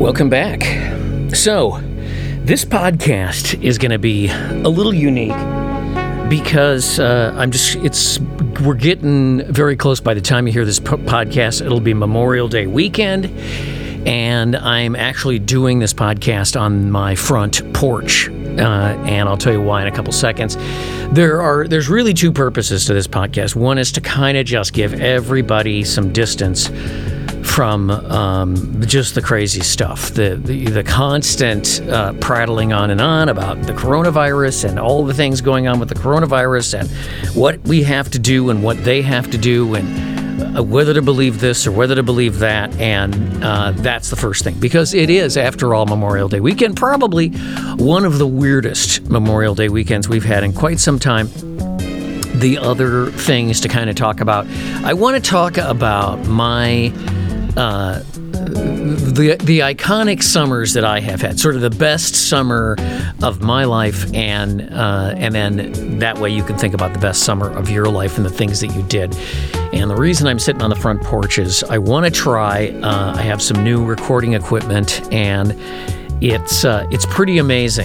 Welcome back. So, this podcast is going to be a little unique because we're getting very close. By the time you hear this podcast, it'll be Memorial Day weekend, and I'm actually doing this podcast on my front porch, and I'll tell you why in a couple seconds. There's really two purposes to this podcast. One is to kind of just give everybody some distance from just the crazy stuff, the constant prattling on and on about the coronavirus and all the things going on with the coronavirus and what we have to do and what they have to do and whether to believe this or whether to believe that. And that's the first thing, because it is, after all, Memorial Day weekend, probably one of the weirdest Memorial Day weekends we've had in quite some time. The other things to kind of talk about, I want to talk about my the iconic summers that I have had, sort of the best summer of my life, and then that way you can think about the best summer of your life and the things that you did. And the reason I'm sitting on the front porch is I want to try. I have some new recording equipment, and it's pretty amazing.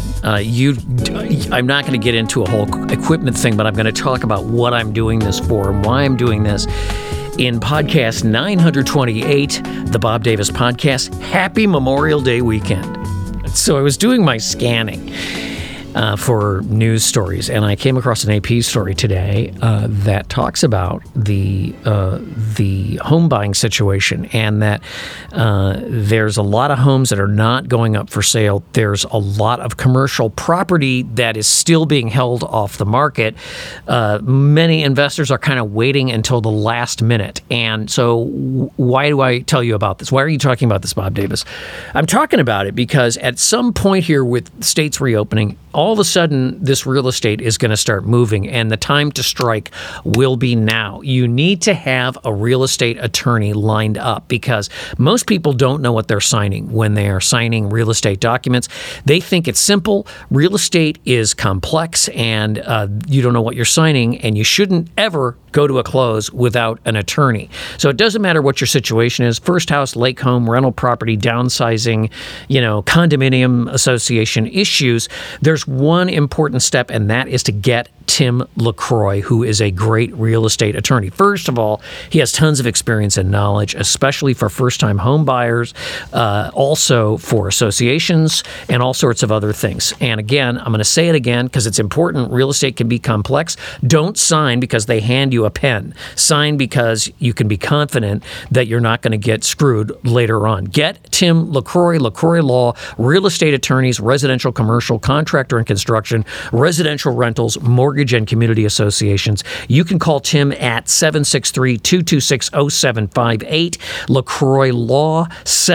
I'm not going to get into a whole equipment thing, but I'm going to talk about what I'm doing this for and why I'm doing this. In podcast 928, the Bob Davis Podcast, Happy Memorial Day weekend. So I was doing my scanning for news stories, and I came across an AP story today that talks about the home buying situation, and that there's a lot of homes that are not going up for sale. There's a lot of commercial property that is still being held off the market. Many investors are kind of waiting until the last minute. And so why do I tell you about this? Why are you talking about this, Bob Davis? I'm talking about it because at some point here with states reopening, all of a sudden, this real estate is going to start moving, and the time to strike will be now. You need to have a real estate attorney lined up, because most people don't know what they're signing when they are signing real estate documents. They think it's simple. Real estate is complex, and you don't know what you're signing, and you shouldn't ever go to a close without an attorney. So it doesn't matter what your situation is: first house, lake home, rental property, downsizing, condominium association issues. There's one important step, and that is to get Tim LaCroix, who is a great real estate attorney. First of all, he has tons of experience and knowledge, especially for first-time home buyers, also for associations and all sorts of other things. And again, I'm going to say it again because it's important. Real estate can be complex. Don't sign because they hand you a pen. Sign because you can be confident that you're not going to get screwed later on. Get Tim LaCroix, LaCroix Law, real estate attorneys, residential, commercial, contractor and construction, residential rentals, mortgage and community associations. You can call Tim at 763-226-0758, LaCroix Law,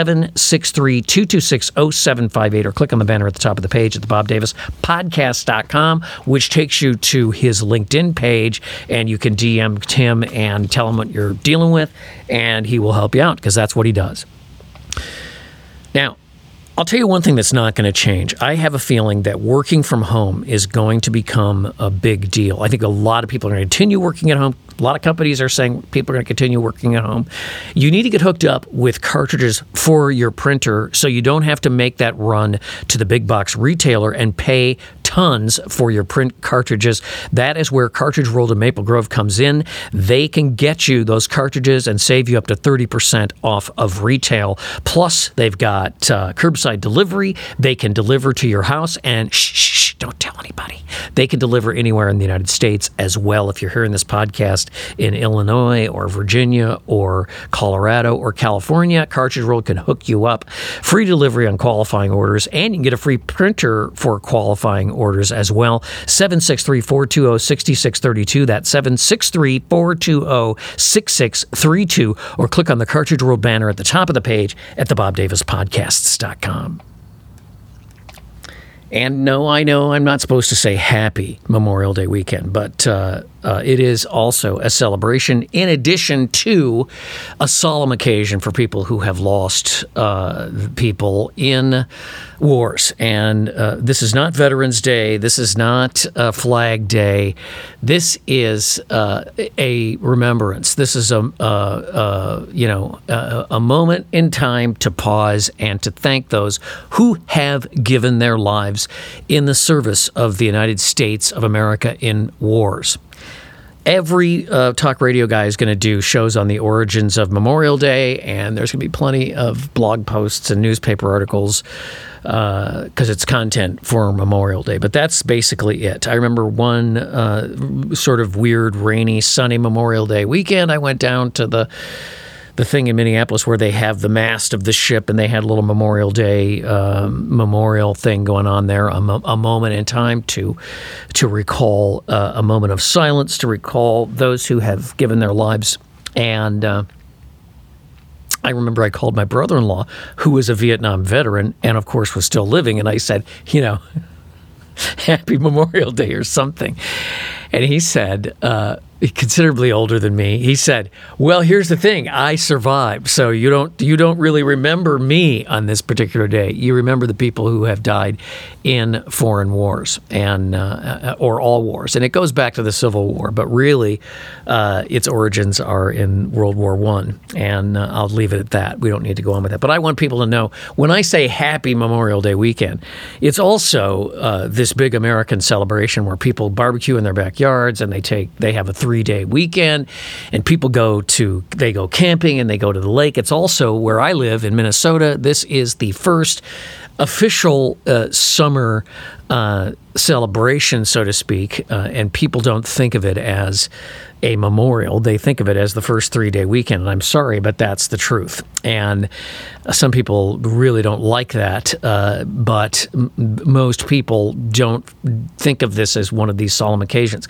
763-226-0758, or click on the banner at the top of the page at thebobdavispodcast.com, which takes you to his LinkedIn page, and you can DM Tim and tell him what you're dealing with, and he will help you out, because that's what he does. Now, I'll tell you one thing that's not going to change. I have a feeling that working from home is going to become a big deal. I think a lot of people are going to continue working at home. A lot of companies are saying people are going to continue working at home. You need to get hooked up with cartridges for your printer so you don't have to make that run to the big box retailer and pay tons for your print cartridges. That is where Cartridge World of Maple Grove comes in. They can get you those cartridges and save you up to 30% off of retail. Plus, they've got curbside delivery. They can deliver to your house, and don't tell anybody. They can deliver anywhere in the United States as well. If you're hearing this podcast in Illinois or Virginia or Colorado or California, Cartridge World can hook you up. Free delivery on qualifying orders, and you can get a free printer for qualifying orders as well. 763-420-6632. That's 763-420-6632. Or click on the Cartridge World banner at the top of the page at thebobdavispodcasts.com. And no, I know I'm not supposed to say happy Memorial Day weekend, but It is also a celebration in addition to a solemn occasion for people who have lost people in wars. And this is not Veterans Day. This is not Flag Day. This is a remembrance. This is a moment in time to pause and to thank those who have given their lives in the service of the United States of America in wars. Every talk radio guy is going to do shows on the origins of Memorial Day, and there's going to be plenty of blog posts and newspaper articles because it's content for Memorial Day. But that's basically it. I remember one sort of weird, rainy, sunny Memorial Day weekend. I went down to the thing in Minneapolis where they have the mast of the ship, and they had a little Memorial Day memorial thing going on there, a moment in time to recall a moment of silence, to recall those who have given their lives. And I remember I called my brother-in-law, who was a Vietnam veteran and, of course, was still living, and I said, Happy Memorial Day or something. And he said, considerably older than me, he said, well, here's the thing, I survived, so you don't really remember me on this particular day. You remember the people who have died in foreign wars and or all wars. And it goes back to the Civil War, but really its origins are in World War I, and I'll leave it at that. We don't need to go on with that. But I want people to know, when I say Happy Memorial Day weekend, it's also this big American celebration where people barbecue in their backyards, and they have a 3-day weekend, and people go camping and they go to the lake. It's also where I live in Minnesota. This is the first official summer celebration, so to speak, and people don't think of it as a memorial. They think of it as the first 3-day weekend, and I'm sorry, but that's the truth. And some people really don't like that, but most people don't think of this as one of these solemn occasions.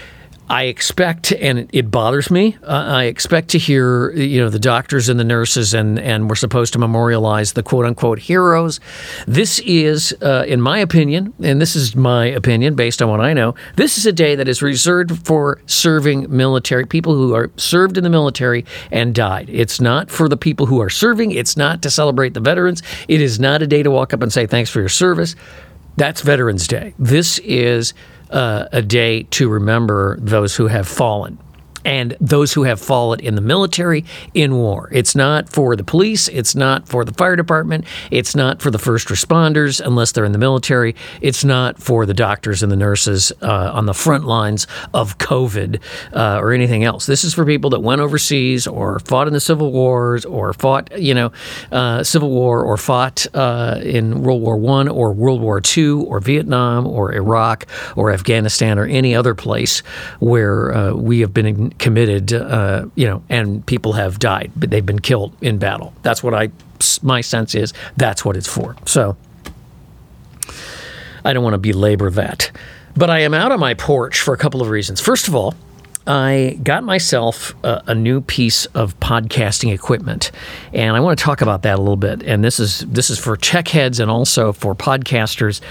I expect, and it bothers me, I expect to hear, the doctors and the nurses, and we're supposed to memorialize the quote-unquote heroes. This is, in my opinion, and this is my opinion based on what I know, this is a day that is reserved for serving military, people who are served in the military and died. It's not for the people who are serving. It's not to celebrate the veterans. It is not a day to walk up and say, thanks for your service. That's Veterans Day. This is a day to remember those who have fallen, and those who have fallen in the military in war. It's not for the police. It's not for the fire department. It's not for the first responders unless they're in the military. It's not for the doctors and the nurses on the front lines of COVID or anything else. This is for people that went overseas or fought in the Civil Wars or fought, Civil War, or fought in World War I or World War II or Vietnam or Iraq or Afghanistan or any other place where we have been committed, and people have died, but they've been killed in battle. That's what my sense is. That's what it's for. So I don't want to belabor that. But I am out on my porch for a couple of reasons. First of all, I got myself a new piece of podcasting equipment, and I want to talk about that a little bit. And this is for tech heads and also for podcasters.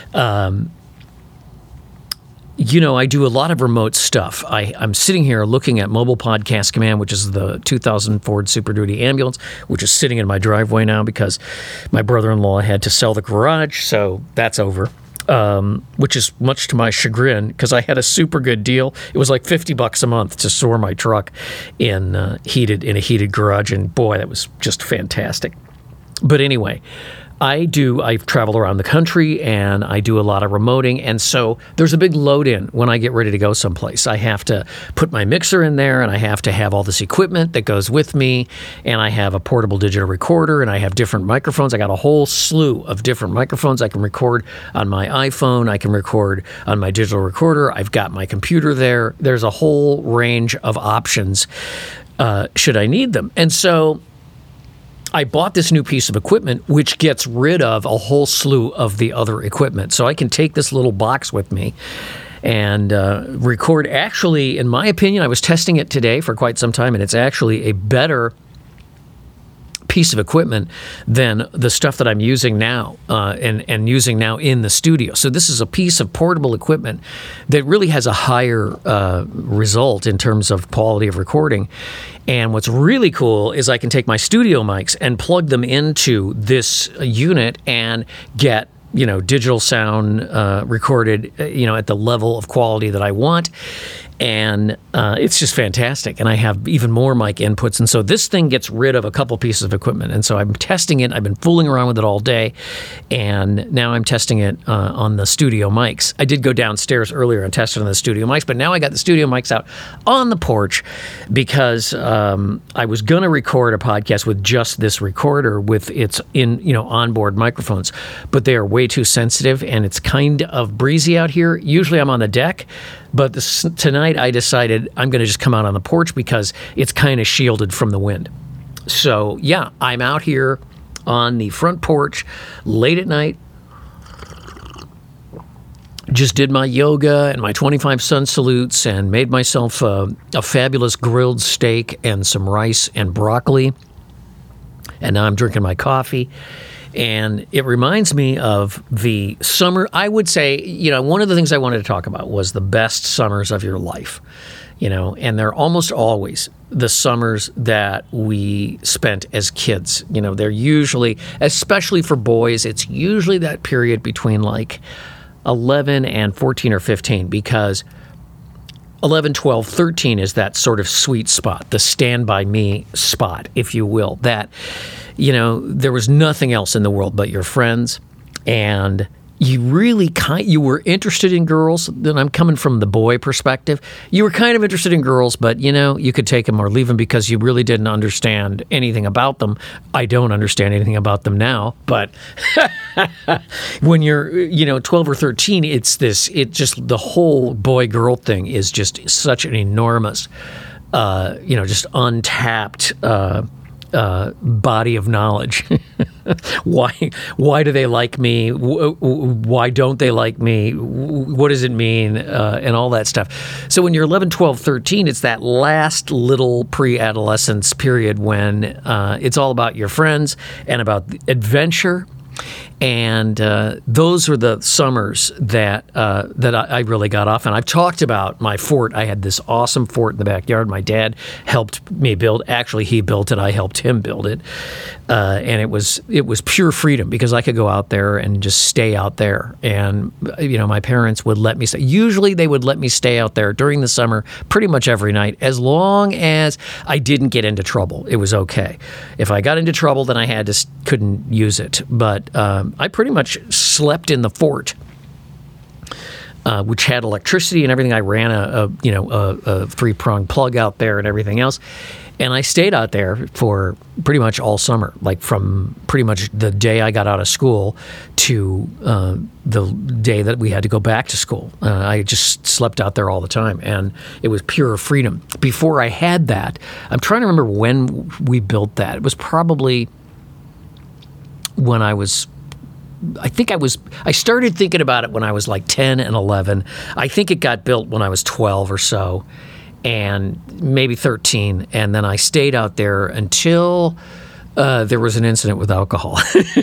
I do a lot of remote stuff. I'm sitting here looking at Mobile Podcast Command, which is the 2000 Ford Super Duty ambulance, which is sitting in my driveway now because my brother-in-law had to sell the garage, so that's over, which is much to my chagrin because I had a super good deal. It was like $50 a month to store my truck in a heated garage, and boy, that was just fantastic. But anyway, I travel around the country, and I do a lot of remoting, and so there's a big load in when I get ready to go someplace. I have to put my mixer in there, and I have to have all this equipment that goes with me, and I have a portable digital recorder, and I have different microphones. I got a whole slew of different microphones. I can record on my iPhone. I can record on my digital recorder. I've got my computer there. There's a whole range of options should I need them. And so I bought this new piece of equipment, which gets rid of a whole slew of the other equipment. So I can take this little box with me and record. Actually, in my opinion, I was testing it today for quite some time, and it's actually a better piece of equipment than the stuff that I'm using now and using now in the studio. So this is a piece of portable equipment that really has a higher result in terms of quality of recording. And what's really cool is I can take my studio mics and plug them into this unit and get digital sound recorded, at the level of quality that I want. And it's just fantastic. And I have even more mic inputs. And so this thing gets rid of a couple pieces of equipment. And so I'm testing it. I've been fooling around with it all day. And now I'm testing it on the studio mics. I did go downstairs earlier and test it on the studio mics. But now I got the studio mics out on the porch because I was going to record a podcast with just this recorder with its onboard microphones. But they are way too sensitive. And it's kind of breezy out here. Usually I'm on the deck. But tonight I decided I'm going to just come out on the porch because it's kind of shielded from the wind. So, yeah, I'm out here on the front porch late at night. Just did my yoga and my 25 sun salutes and made myself a fabulous grilled steak and some rice and broccoli. And now I'm drinking my coffee. And it reminds me of the summer. I would say, one of the things I wanted to talk about was the best summers of your life, and they're almost always the summers that we spent as kids. They're usually, especially for boys, it's usually that period between like 11 and 14 or 15, because 11, 12, 13 is that sort of sweet spot, the Stand By Me spot, if you will, that there was nothing else in the world but your friends, and you really you were interested in girls. Then I'm coming from the boy perspective. You were kind of interested in girls, but you could take them or leave them because you really didn't understand anything about them. I don't understand anything about them now, but when you're 12 or 13, the whole boy girl thing is just such an enormous just untapped body of knowledge. Why do they like me? Why don't they like me? What does it mean? And all that stuff. So when you're 11, 12, 13, it's that last little pre-adolescence period when it's all about your friends and about adventure. And those were the summers that I really got off. And I've talked about my fort. I had this awesome fort in the backyard. My dad helped me build. Actually, he built it. I helped him build it. And it was pure freedom because I could go out there and just stay out there. And my parents would let me stay. Usually, they would let me stay out there during the summer, pretty much every night, as long as I didn't get into trouble. It was okay. If I got into trouble, then I couldn't use it. But I pretty much slept in the fort, which had electricity and everything. I ran a 3-prong plug out there and everything else. And I stayed out there for pretty much all summer, like from pretty much the day I got out of school to the day that we had to go back to school. I just slept out there all the time, and it was pure freedom. Before I had that, I'm trying to remember when we built that. It was probably when I started thinking about it when I was like 10 and 11. I think it got built when I was 12 or so, and maybe 13. And then I stayed out there until there was an incident with alcohol.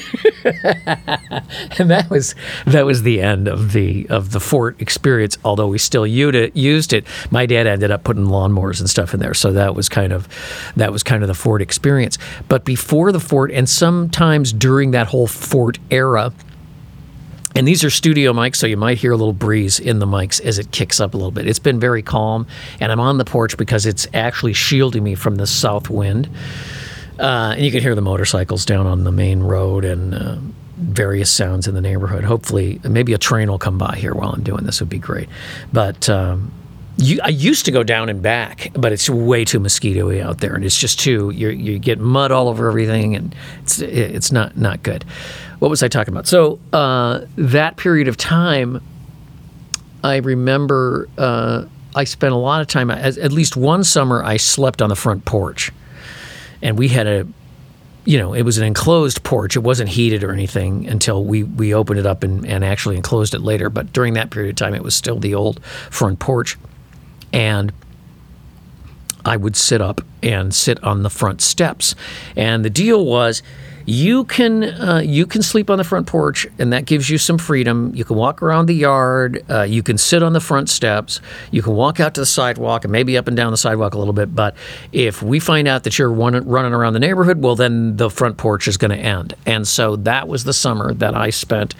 And that was the end of the fort experience. Although we still used it, my dad ended up putting lawnmowers and stuff in there. So that was kind of the fort experience. But before the fort, and sometimes during that whole fort era, and these are studio mics, so you might hear a little breeze in the mics as it kicks up a little bit. It's been very calm, and I'm on the porch because it's actually shielding me from the south wind. And you can hear the motorcycles down on the main road and various sounds in the neighborhood. Hopefully, maybe a train will come by here while I'm doing this. Would be great. But I used to go down and back, but it's way too mosquito-y out there, and it's just you get mud all over everything, and it's not good. What was I talking about? So that period of time, I remember I spent a lot of time. At least one summer, I slept on the front porch. And we had it was an enclosed porch. It wasn't heated or anything until we opened it up and actually enclosed it later. But during that period of time, it was still the old front porch. And I would sit on the front steps. And the deal was, you can sleep on the front porch, and that gives you some freedom. You can walk around the yard. You can sit on the front steps. You can walk out to the sidewalk and maybe up and down the sidewalk a little bit. But if we find out that you're running around the neighborhood, well, then the front porch is going to end. And so that was the summer that I spent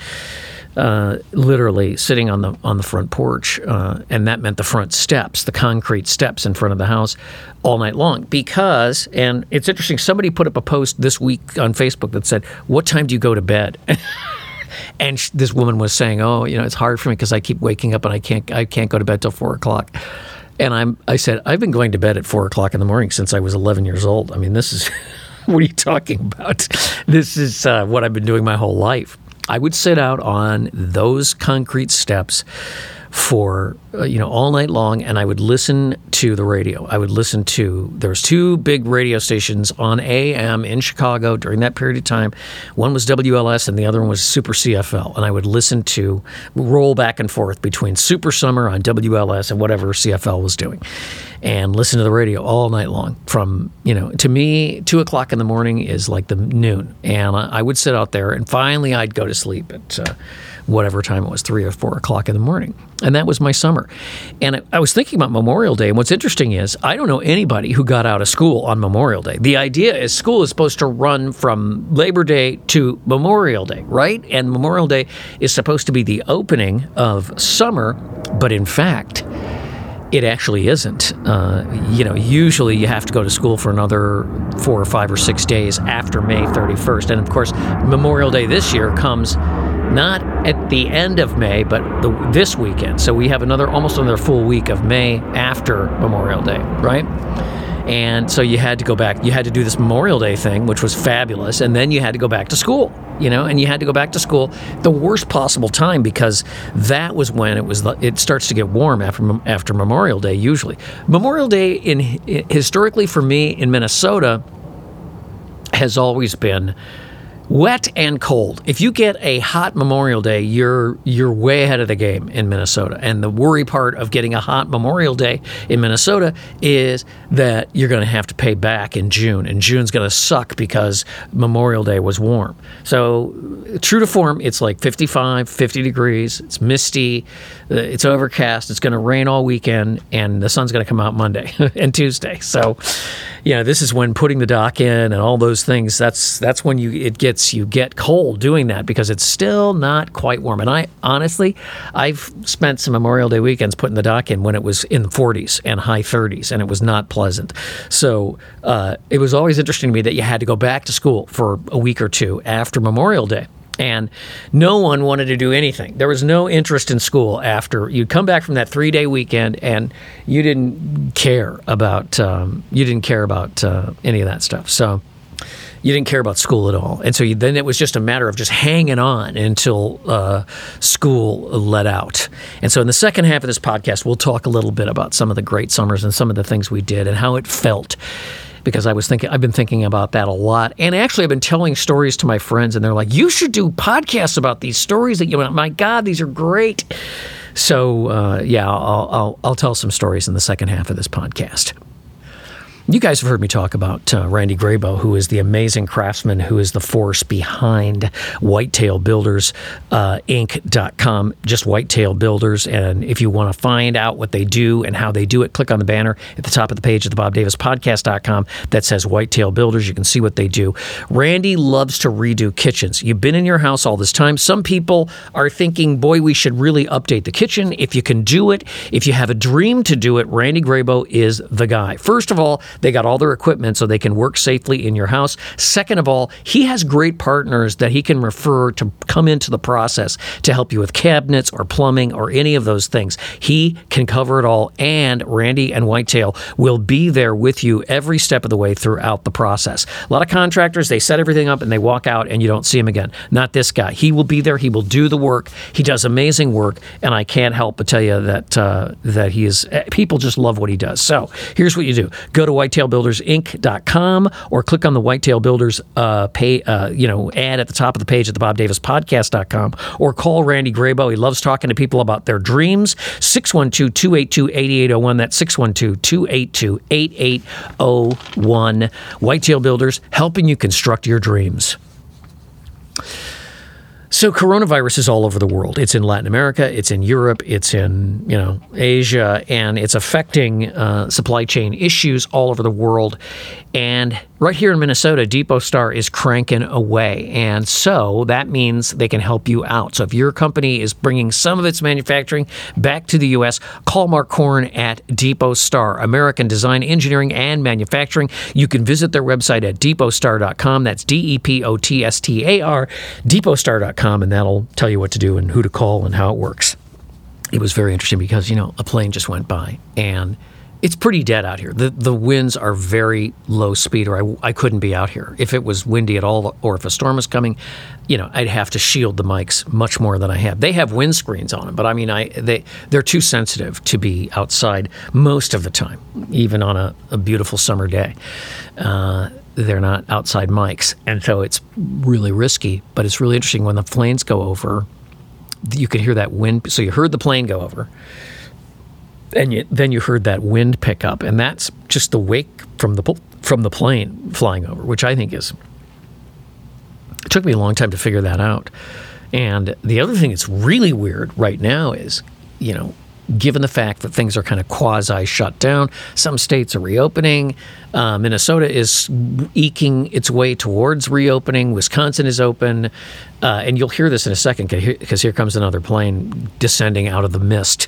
literally sitting on the front porch, and that meant the front steps, the concrete steps in front of the house, all night long. Because, and it's interesting, somebody put up a post this week on Facebook that said, "What time do you go to bed?" And this woman was saying, "Oh, it's hard for me because I keep waking up and I can't go to bed till 4 o'clock." And I said, "I've been going to bed at 4 o'clock in the morning since I was 11 years old. I mean, this is what are you talking about? This is what I've been doing my whole life." I would sit out on those concrete steps for all night long, and I would listen to the radio. There's 2 big radio stations on AM in Chicago during that period of time. One was WLS and the other one was Super CFL, and I would roll back and forth between Super Summer on WLS and whatever CFL was doing, and listen to the radio all night long. From, to me, 2 o'clock in the morning is like the noon, and I would sit out there, and finally I'd go to sleep at whatever time it was, 3 or 4 o'clock in the morning. And that was my summer. And I was thinking about Memorial Day, and what's interesting is I don't know anybody who got out of school on Memorial Day. The idea is school is supposed to run from Labor Day to Memorial Day, right? And Memorial Day is supposed to be the opening of summer, but in fact, it actually isn't. Usually you have to go to school for another 4 or 5 or 6 days after May 31st. And of course, Memorial Day this year comes not at the end of May, but this weekend. So we have almost another full week of May after Memorial Day, right? And so you had to go back. You had to do this Memorial Day thing, which was fabulous. And then you had to go back to school, and you had to go back to school the worst possible time, because that was when it starts to get warm after Memorial Day, usually. Memorial Day, historically for me in Minnesota, has always been wet and cold. If you get a hot Memorial Day, you're way ahead of the game in Minnesota. And the worry part of getting a hot Memorial Day in Minnesota is that you're going to have to pay back in June. And June's going to suck because Memorial Day was warm. So true to form, it's like 55, 50 degrees. It's misty. It's overcast. It's going to rain all weekend. And the sun's going to come out Monday and Tuesday. So, this is when putting the dock in and all those things, that's when you get cold doing that, because it's still not quite warm. And I've spent some Memorial Day weekends putting the dock in when it was in the 40s and high 30s, and it was not pleasant. So it was always interesting to me that you had to go back to school for a week or two after Memorial Day. And no one wanted to do anything. There was no interest in school after you'd come back from that 3-day weekend, and you didn't care about any of that stuff. So you didn't care about school at all. And so then it was just a matter of just hanging on until school let out. And so in the second half of this podcast, we'll talk a little bit about some of the great summers and some of the things we did and how it felt. Because I've been thinking about that a lot. And actually, I've been telling stories to my friends, and they're like, "You should do podcasts about these stories my God, these are great." So, I'll tell some stories in the second half of this podcast. You guys have heard me talk about Randy Grabo, who is the amazing craftsman who is the force behind Whitetail Builders, Inc.com, just Whitetail Builders. And if you want to find out what they do and how they do it, click on the banner at the top of the page at thebobdavispodcast.com that says Whitetail Builders. You can see what they do. Randy loves to redo kitchens. You've been in your house all this time. Some people are thinking, boy, we should really update the kitchen. If you can do it, if you have a dream to do it, Randy Grabo is the guy. First of all, they got all their equipment so they can work safely in your house. Second of all, he has great partners that he can refer to come into the process to help you with cabinets or plumbing or any of those things. He can cover it all, and Randy and Whitetail will be there with you every step of the way throughout the process. A lot of contractors, they set everything up and they walk out and you don't see him again. Not this guy. He will be there. He will do the work. He does amazing work, and I can't help but tell you that he is. People just love what he does. So here's what you do: go to whitetailbuildersinc.com or click on the Whitetail Builders ad at the top of the page at the BobDavisPodcast.com, or call Randy Grabo. He loves talking to people about their dreams. 612-282-8801. That's 612-282-8801. Whitetail Builders, helping you construct your dreams. So coronavirus is all over the world. It's in Latin America, it's in Europe, it's in Asia, and it's affecting supply chain issues all over the world. And right here in Minnesota, Depot Star is cranking away. And so that means they can help you out. So if your company is bringing some of its manufacturing back to the U.S., call Mark Korn at Depot Star, American Design, Engineering, and Manufacturing. You can visit their website at depotstar.com. That's DEPOTSTAR, depotstar.com, and that'll tell you what to do and who to call and how it works. It was very interesting because, a plane just went by, and it's pretty dead out here. The winds are very low speed, or I couldn't be out here. If it was windy at all, or if a storm was coming, I'd have to shield the mics much more than I have. They have windscreens on them, but they're too sensitive to be outside most of the time, even on a beautiful summer day. They're not outside mics, and so it's really risky. But it's really interesting when the planes go over. You can hear that wind. So you heard the plane go over. And then you heard that wind pick up, and that's just the wake from the plane flying over, which I think it took me a long time to figure that out. And the other thing that's really weird right now is, given the fact that things are kind of quasi shut down, some states are reopening. Minnesota is eking its way towards reopening. Wisconsin is open. And you'll hear this in a second because here comes another plane descending out of the mist.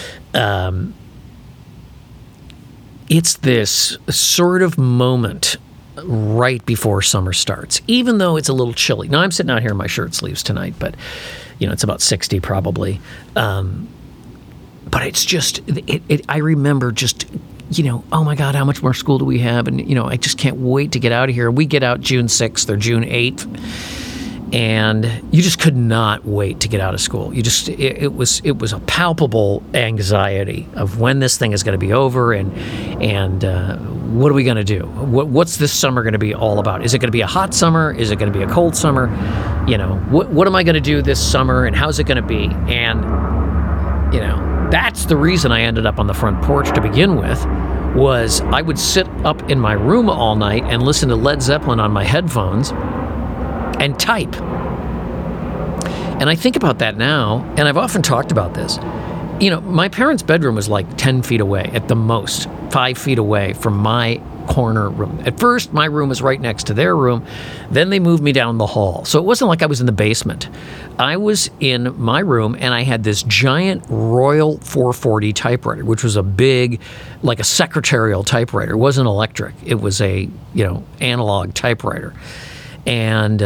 It's this sort of moment right before summer starts, even though it's a little chilly. Now, I'm sitting out here in my shirt sleeves tonight, but, it's about 60 probably. But it's just, I remember just, oh my God, how much more school do we have? And, I just can't wait to get out of here. We get out June 6th or June 8th. And you just could not wait to get out of school. It was a palpable anxiety of when this thing is going to be over, and what are we going to do? What's this summer going to be all about? Is it going to be a hot summer? Is it going to be a cold summer? What am I going to do this summer, and how's it going to be? And that's the reason I ended up on the front porch to begin with. Was I would sit up in my room all night and listen to Led Zeppelin on my headphones and type. And I think about that now, and I've often talked about this. My parents' bedroom was like 10 feet away, at the most, 5 feet away from my corner room. At first, my room was right next to their room. Then they moved me down the hall. So it wasn't like I was in the basement. I was in my room, and I had this giant Royal 440 typewriter, which was a big, like a secretarial typewriter. It wasn't electric. It was a, analog typewriter. And,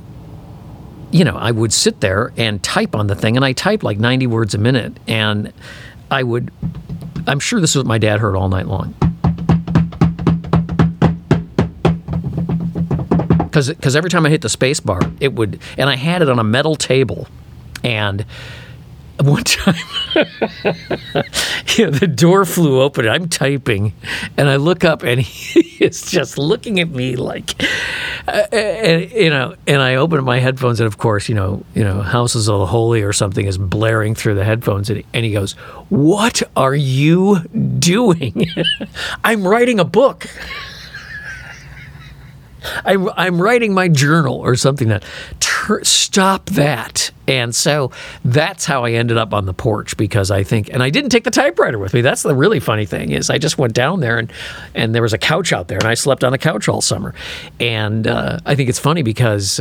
I would sit there and type on the thing, and I typed like 90 words a minute. And I'm sure this is what my dad heard all night long. Because every time I hit the space bar, it would, and I had it on a metal table. And one time, the door flew open, and I'm typing, and I look up, and he is just looking at me like, and I open my headphones, and of course, Houses of the Holy or something is blaring through the headphones, and he goes, "What are you doing?" "I'm writing a book. I'm writing my journal," or something. Stop that. And so that's how I ended up on the porch, because I think, and I didn't take the typewriter with me. That's the really funny thing, is I just went down there, and there was a couch out there, and I slept on the couch all summer. And I think it's funny because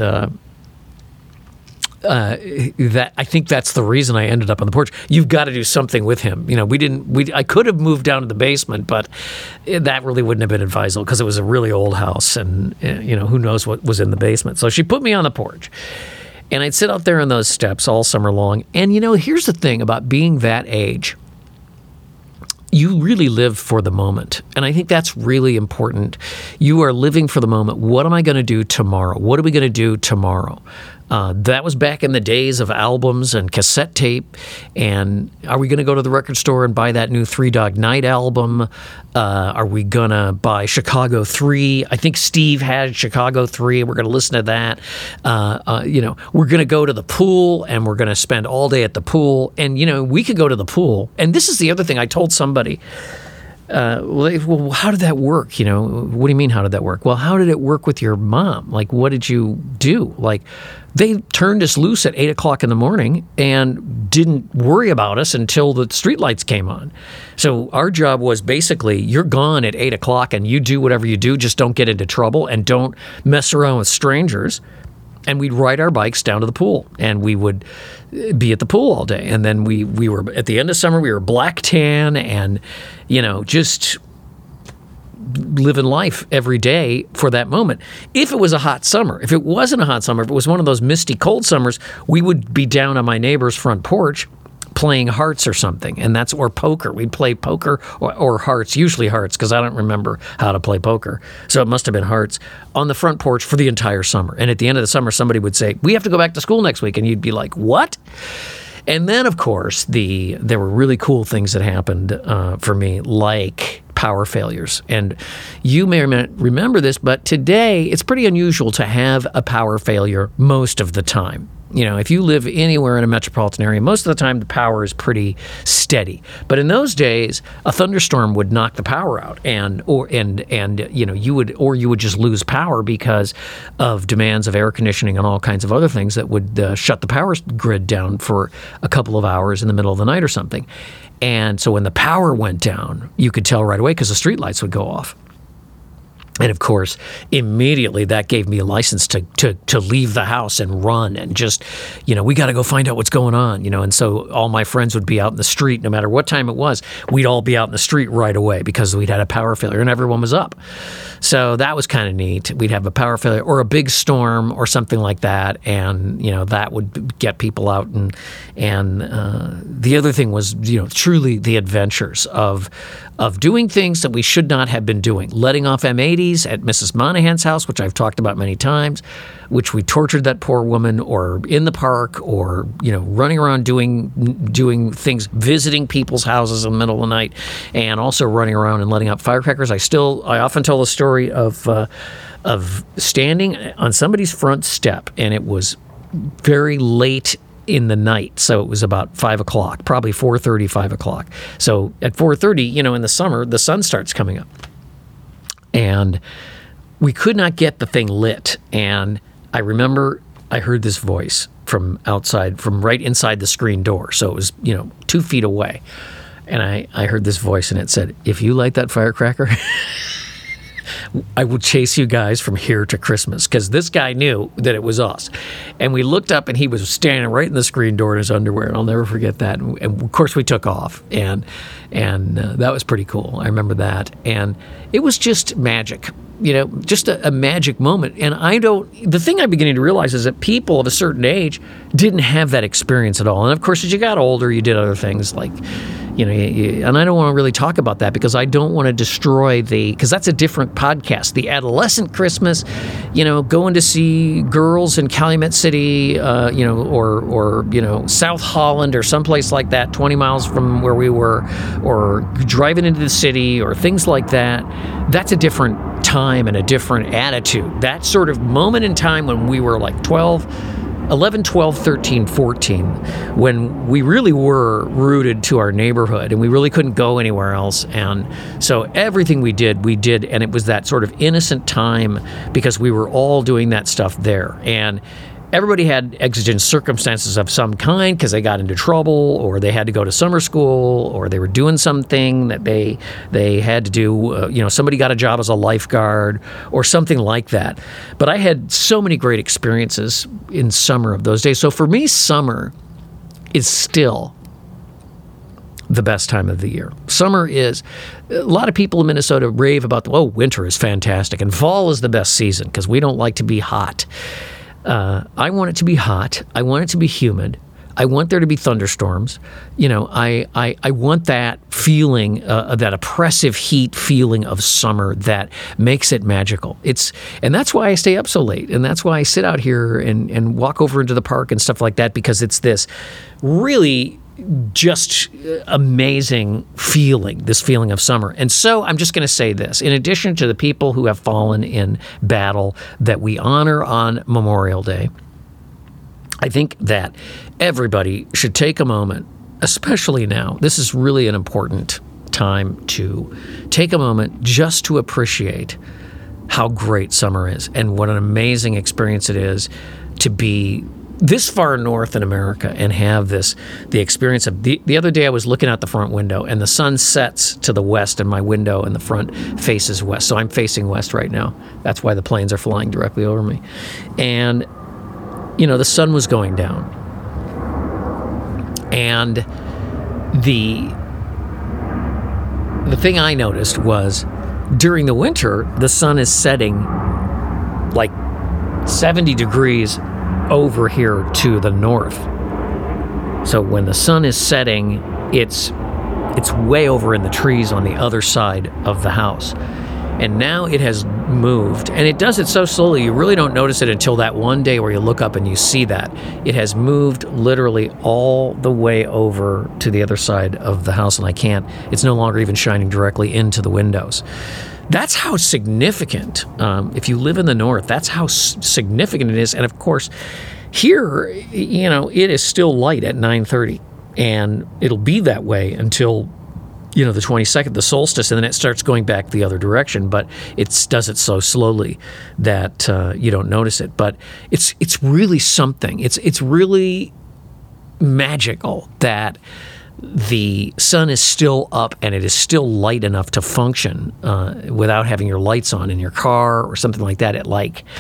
that I think that's the reason I ended up on the porch. You've got to do something with him. I could have moved down to the basement, but that really wouldn't have been advisable because it was a really old house, and who knows what was in the basement. So she put me on the porch, and I'd sit out there on those steps all summer long. And here's the thing about being that age. You really live for the moment. And I think that's really important. You are living for the moment. What am I going to do tomorrow? What are we going to do tomorrow? That was back in the days of albums and cassette tape. And are we going to go to the record store and buy that new Three Dog Night album? Are we going to buy Chicago 3? I think Steve had Chicago 3. We're going to listen to that. We're going to go to the pool and we're going to spend all day at the pool. And, we could go to the pool. And this is the other thing I told somebody. Well, how did that work? What do you mean, how did that work? Well, how did it work with your mom? Like, what did you do? Like, they turned us loose at 8 o'clock in the morning and didn't worry about us until the streetlights came on. So our job was basically, you're gone at 8 o'clock and you do whatever you do, just don't get into trouble and don't mess around with strangers. And we'd ride our bikes down to the pool, and we would be at the pool all day. And then we were, at the end of summer, we were black tan and, just living life every day for that moment. If it was a hot summer, if it wasn't a hot summer, if it was one of those misty cold summers, we would be down on my neighbor's front porch playing hearts or something, or poker. We'd play poker or hearts, usually hearts, because I don't remember how to play poker. So it must have been hearts on the front porch for the entire summer. And at the end of the summer, somebody would say, we have to go back to school next week. And you'd be like, what? And then, of course, there were really cool things that happened for me, like power failures. And you may remember this, but today it's pretty unusual to have a power failure most of the time. If you live anywhere in a metropolitan area, most of the time the power is pretty steady. But in those days, a thunderstorm would knock the power out, you would just lose power because of demands of air conditioning and all kinds of other things that would shut the power grid down for a couple of hours in the middle of the night or something. And so when the power went down, you could tell right away because the streetlights would go off. And of course, immediately that gave me a license to leave the house and run and just, we got to go find out what's going on, And so all my friends would be out in the street, no matter what time it was. We'd all be out in the street right away because we'd had a power failure and everyone was up. So that was kind of neat. We'd have a power failure or a big storm or something like that, and that would get people out. And the other thing was, truly the adventures of doing things that we should not have been doing, letting off M80s at Mrs. Monahan's house, which I've talked about many times, which we tortured that poor woman, or in the park, or running around doing things, visiting people's houses in the middle of the night, and also running around and letting out firecrackers. I often tell the story of standing on somebody's front step, and it was very late in the night, so it was about 5 o'clock, probably 4:30, 5 o'clock. So at 4:30, in the summer, the sun starts coming up, and we could not get the thing lit. And I remember I heard this voice from outside, from right inside the screen door. So it was 2 feet away, and I heard this voice, and it said, "If you light that firecracker, I will chase you guys from here to Christmas," because this guy knew that it was us. And we looked up, and he was standing right in the screen door in his underwear, and I'll never forget that. And of course, we took off, and that was pretty cool. I remember that, and it was just magic. Just a magic moment. And the thing I'm beginning to realize is that people of a certain age didn't have that experience at all. And of course, as you got older, you did other things like, and I don't want to really talk about that because I don't want to destroy because that's a different podcast. The adolescent Christmas, going to see girls in Calumet City, or South Holland or someplace like that, 20 miles from where we were, or driving into the city or things like that. That's a different time and a different attitude. That sort of moment in time when we were like 11, 12, 13, 14, when we really were rooted to our neighborhood and we really couldn't go anywhere else. And so everything we did, and it was that sort of innocent time because we were all doing that stuff there. And everybody had exigent circumstances of some kind because they got into trouble, or they had to go to summer school, or they were doing something that they had to do. Somebody got a job as a lifeguard or something like that. But I had so many great experiences in summer of those days. So for me, summer is still the best time of the year. Summer is, a lot of people in Minnesota rave about, winter is fantastic, and fall is the best season because we don't like to be hot. I want it to be hot. I want it to be humid. I want there to be thunderstorms. I want that feeling, that oppressive heat feeling of summer that makes it magical. And that's why I stay up so late, and that's why I sit out here and walk over into the park and stuff like that, because it's this really just amazing feeling, this feeling of summer. And so I'm just going to say this. In addition to the people who have fallen in battle that we honor on Memorial Day, I think that everybody should take a moment, especially now. This is really an important time to take a moment just to appreciate how great summer is and what an amazing experience it is to be this far north in America and have the experience of the other day I was looking out the front window and the sun sets to the west and my window in the front faces west. So I'm facing west right now. That's why the planes are flying directly over me. And, the sun was going down. And the thing I noticed was during the winter, the sun is setting like 70 degrees over here to the north. So when the sun is setting, it's way over in the trees on the other side of the house. And now it has moved, and it does it so slowly you really don't notice it until that one day where you look up and you see that. It has moved literally all the way over to the other side of the house, and it's no longer even shining directly into the windows. That's how significant, if you live in the north, that's how significant it is. And of course, here, it is still light at 9:30, and it'll be that way until, the 22nd, the solstice, and then it starts going back the other direction. But it does it so slowly that you don't notice it. But it's really something. It's really magical that the sun is still up and it is still light enough to function without having your lights on in your car or something like that at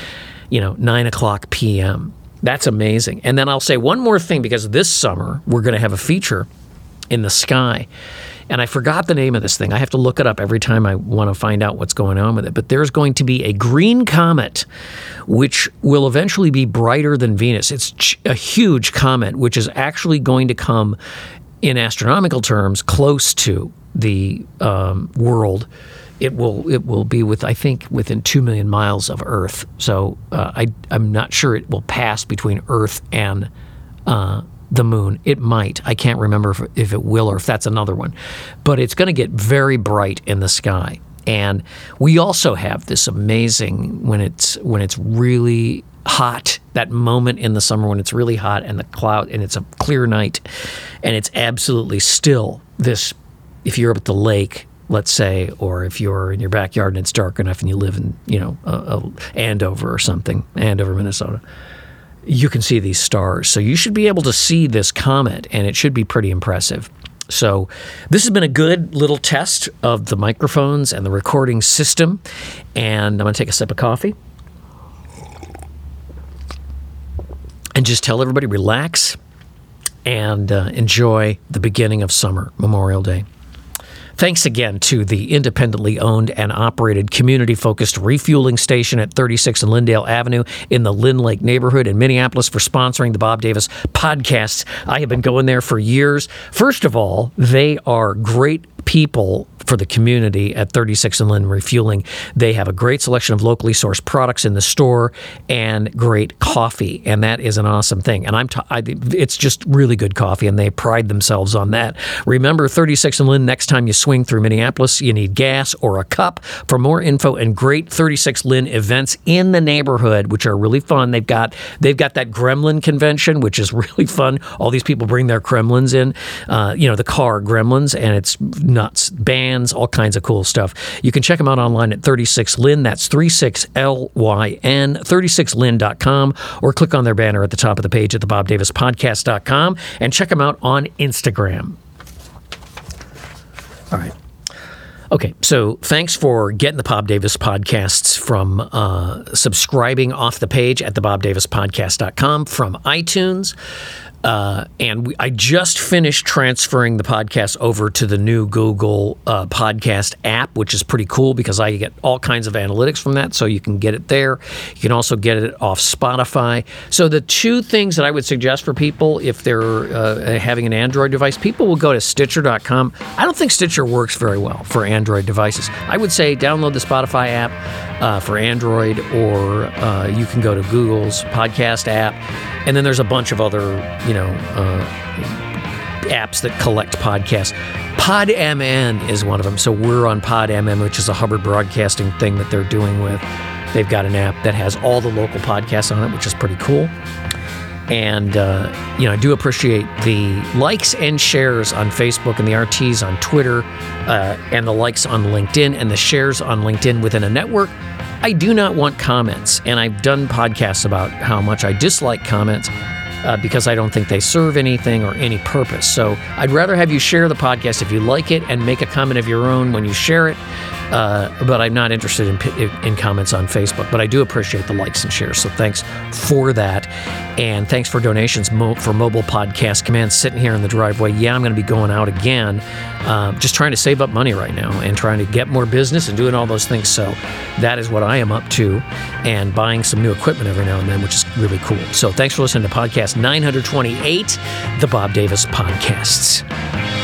9 o'clock p.m. That's amazing. And then I'll say one more thing, because this summer we're going to have a feature in the sky. And I forgot the name of this thing. I have to look it up every time I want to find out what's going on with it. But there's going to be a green comet, which will eventually be brighter than Venus. It's a huge comet, which is actually going to come, in astronomical terms, close to the world. It will be within 2 million miles of Earth. So I'm not sure it will pass between Earth and the moon. It might. I can't remember if it will or if that's another one. But it's going to get very bright in the sky. And we also have this amazing, when it's really hot, that moment in the summer when it's really hot and the cloud, and it's a clear night and it's absolutely still. This, if you're up at the lake, let's say, or if you're in your backyard and it's dark enough and you live in, Andover or something, Andover, Minnesota, you can see these stars. So you should be able to see this comet, and it should be pretty impressive. So this has been a good little test of the microphones and the recording system. And I'm going to take a sip of coffee and just tell everybody, relax and enjoy the beginning of summer, Memorial Day. Thanks again to the independently owned and operated community-focused refueling station at 36 and Lyndale Avenue in the Lynn Lake neighborhood in Minneapolis for sponsoring the Bob Davis podcasts. I have been going there for years. First of all, they are great people for the community at 36 and Lynn Refueling. They have a great selection of locally sourced products in the store and great coffee, and that is an awesome thing. And it's just really good coffee, and they pride themselves on that. Remember, 36 and Lynn, next time you swing through Minneapolis, you need gas or a cup. For more info and great 36 Lynn events in the neighborhood, which are really fun, they've got that Gremlin convention, which is really fun. All these people bring their Gremlins in, the car Gremlins, and it's nuts. Bands, all kinds of cool stuff. You can check them out online at 36 Lynn. That's 36LYN, 36lynn.com, or click on their banner at the top of the page at thebobdavispodcast.com and check them out on Instagram. All right. Okay, so thanks for getting the Bob Davis podcasts from subscribing off the page at thebobdavispodcast.com, from iTunes. I just finished transferring the podcast over to the new Google podcast app, which is pretty cool because I get all kinds of analytics from that. So you can get it there. You can also get it off Spotify. So the two things that I would suggest for people if they're having an Android device, people will go to Stitcher.com. I don't think Stitcher works very well for Android devices. I would say download the Spotify app for Android, or you can go to Google's podcast app. And then there's a bunch of other, apps that collect podcasts. PodMN is one of them. So we're on PodMN, which is a Hubbard Broadcasting thing that they're doing with. They've got an app that has all the local podcasts on it, which is pretty cool. And, I do appreciate the likes and shares on Facebook and the RTs on Twitter and the likes on LinkedIn and the shares on LinkedIn within a network. I do not want comments, and I've done podcasts about how much I dislike comments because I don't think they serve anything or any purpose. So I'd rather have you share the podcast if you like it and make a comment of your own when you share it. But I'm not interested in comments on Facebook. But I do appreciate the likes and shares, so thanks for that. And thanks for donations for Mobile Podcast Command. Sitting here in the driveway, I'm going to be going out again, just trying to save up money right now and trying to get more business and doing all those things. So that is what I am up to, and buying some new equipment every now and then, which is really cool. So thanks for listening to Podcast 928, the Bob Davis Podcasts.